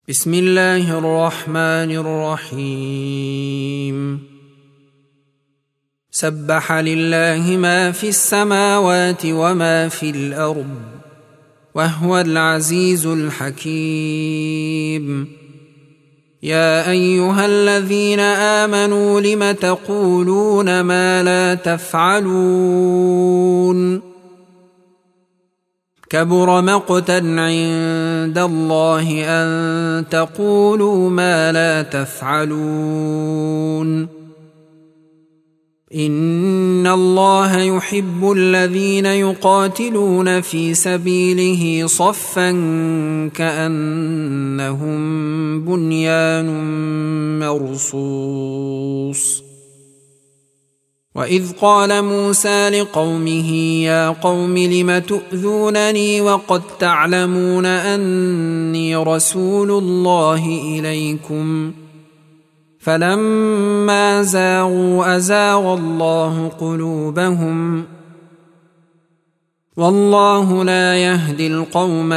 بسم الله الرحمن الرحيم. سبح لله ما في السماوات وما في الأرض وهو العزيز الحكيم. يا أيها الذين آمنوا لم تقولون ما لا تفعلون؟ كبر مقتا عند الله أن تقولوا ما لا تفعلون. إن الله يحب الذين يقاتلون في سبيله صفا كأنهم بنيان مرصوص. وإذ قال موسى لقومه يا قوم لم تؤذونني وقد تعلمون أني رسول الله إليكم فلما زاغوا أزاغ الله قلوبهم والله لا يهدي القوم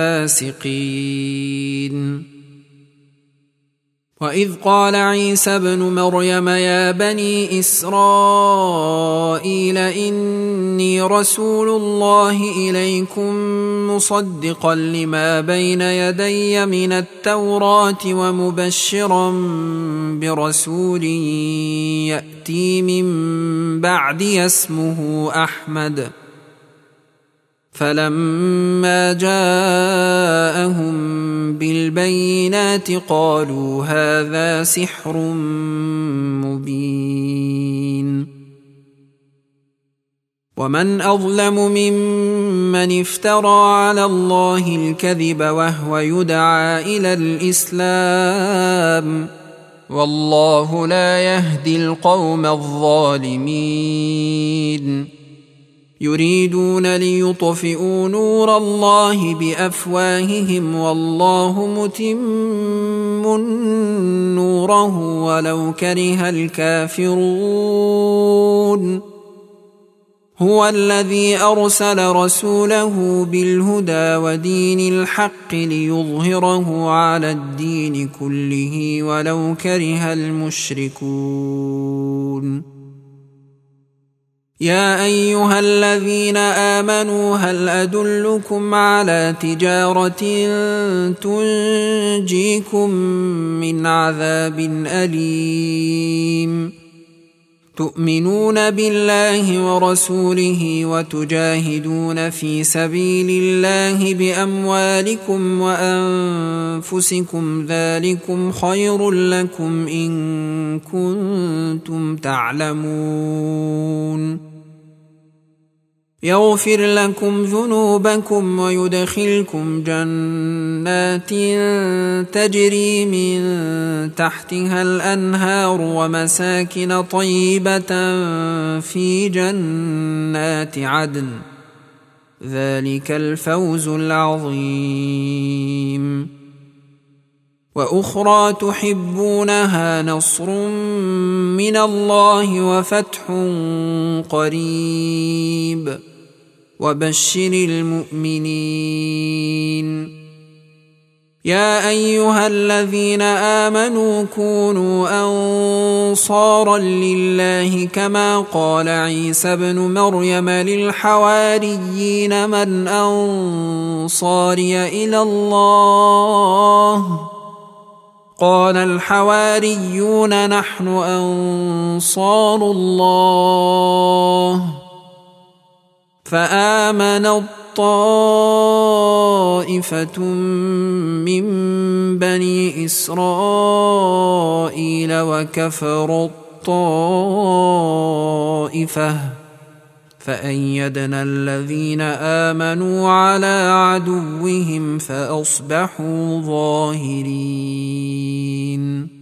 الفاسقين. وإذ قال عيسى ابن مريم يا بني إسرائيل إني رسول الله إليكم مصدقا لما بين يدي من التوراة ومبشرا برسول يأتي من بعدي اسمه أحمد. فلما جاءهم بالبينات قالوا هذا سحر مبين. ومن أظلم ممن افترى على الله الكذب وهو يدعى إلى الإسلام والله لا يهدي القوم الظالمين. يريدون ليطفئوا نور الله بأفواههم والله متم نوره ولو كره الكافرون. هو الذي أرسل رسوله بالهدى ودين الحق ليظهره على الدين كله ولو كره المشركون. يا أيها الذين آمنوا هل أدلكم على تجارة تنجيكم من عذاب أليم؟ تؤمنون بالله ورسوله وتجاهدون في سبيل الله بأموالكم وأنفسكم ذلكم خير لكم إن كنتم تعلمون. يغفر لكم ذنوبكم ويدخلكم جنات تجري من تحتها الأنهار ومساكن طيبة في جنات عدن ذلك الفوز العظيم. وأخرى تحبونها نصر من الله وفتح قريب وبشر المؤمنين. يا أيها الذين آمنوا كونوا أنصارا لله كما قال عيسى ابن مريم للحواريين من أنصاري إلى الله؟ قال الحواريون نحن أنصار الله. فآمنت طائفة من بني إسرائيل وكفرت طائفة فأيدنا الذين آمنوا على عدوهم فأصبحوا ظاهرين.